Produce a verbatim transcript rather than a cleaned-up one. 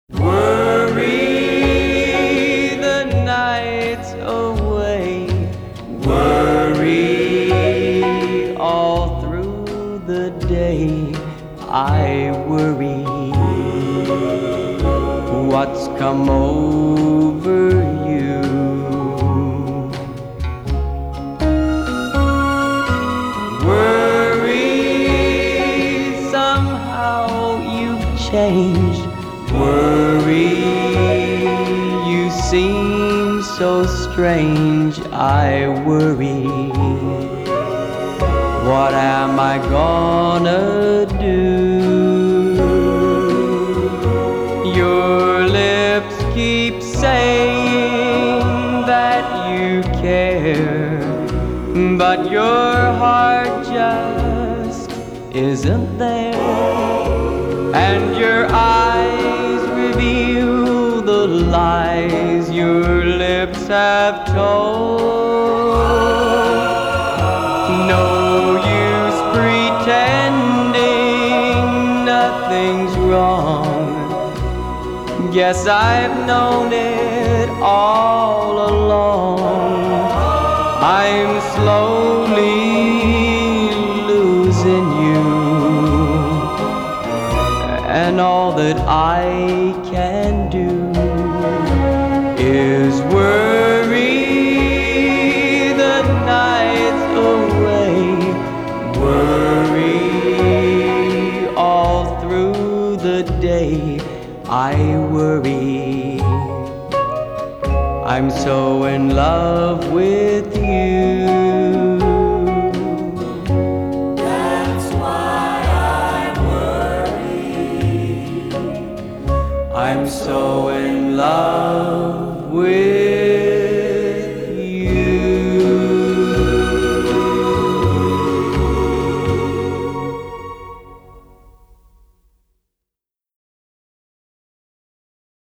Worry the nights away, worry all through the day. I worry what's come over you. Worry somehow you've changed. Worry, you seem so strange. I worry, what am I gonna do? Your lips keep saying that you care, but your heart just isn't there. And your eyes reveal the lies your lips have told. No use pretending nothing's wrong. Guess I've known it all along. I'm slowly losing you, and all that I can do is worry the nights away, worry all through the day. I worry, I'm so in love with you. I'm so in love with